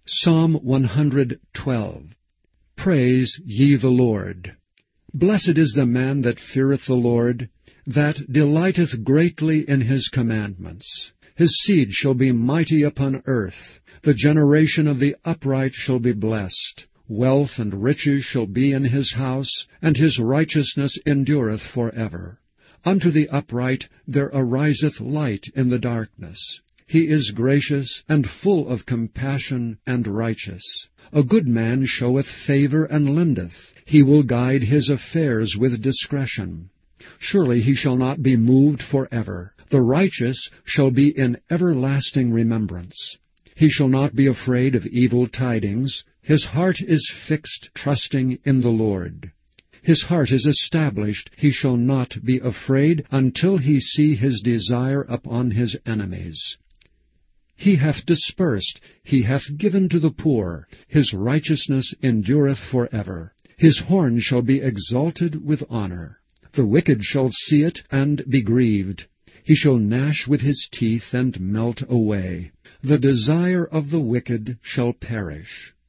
Psalm 112. Praise ye the Lord. Blessed is the man that feareth the Lord, that delighteth greatly in his commandments. His seed shall be mighty upon earth. The generation of the upright shall be blessed. Wealth and riches shall be in his house, and his righteousness endureth for ever. Unto the upright there ariseth light in the darkness. He is gracious and full of compassion and righteous. A good man showeth favor and lendeth. He will guide his affairs with discretion. Surely he shall not be moved forever. The righteous shall be in everlasting remembrance. He shall not be afraid of evil tidings. His heart is fixed, trusting in the Lord. His heart is established. He shall not be afraid until he see his desire upon his enemies. He hath dispersed, he hath given to the poor. His righteousness endureth for ever. His horn shall be exalted with honor. The wicked shall see it and be grieved. He shall gnash with his teeth and melt away. The desire of the wicked shall perish.